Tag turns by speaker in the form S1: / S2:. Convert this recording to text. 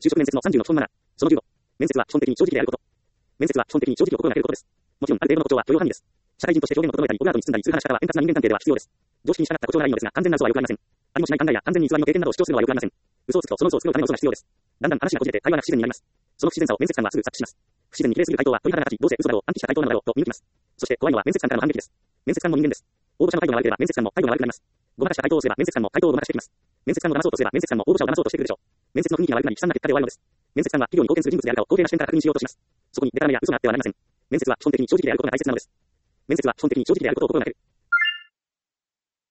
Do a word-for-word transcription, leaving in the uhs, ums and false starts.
S1: 就職面接のさんじゅうの基本マナー。そのじゅうご。面接は基本的に正直であること。面接は基本的に正直を心がけることです。もちろん、ある程度の誇張は許容範囲です。社会人として表現を整えたり、オブラートに包んだりする話し方は円滑な人間関係では必要です。常識に従った誇張ならいいのですが、完全な嘘はよくありません。ありもしない考えや完全に偽りの経験などを主張するのはよくありません。嘘をつくとその嘘を作るための嘘が必要です。だんだん話がこじれて会話が不自然になります。その不自然さを面接官はすぐ察知します。不自然に綺麗すぎる回答は鳥肌が立ち、どうせ嘘だろう、安定した回答なのだろうと見抜きます。そして怖いのは面接官からの反撃です。面接官も人間です。応募者の態度が悪ければ面接官も態度が悪くなります。ごまかした回答をすれば面接官も回答をごまかしてきます。面接官を騙そうとすれば面接官も応募者を騙そうとしてくるでしょう。面接の雰囲気が悪くなり悲惨な結果で終わるのです。面接官は企業に貢献する人物であるかを公平な視点から確認しようとします。そこにデタラメや嘘があってはなりません。面接は基本的に正直であることが大切なのです。面接は基本的に正直であることを心がける。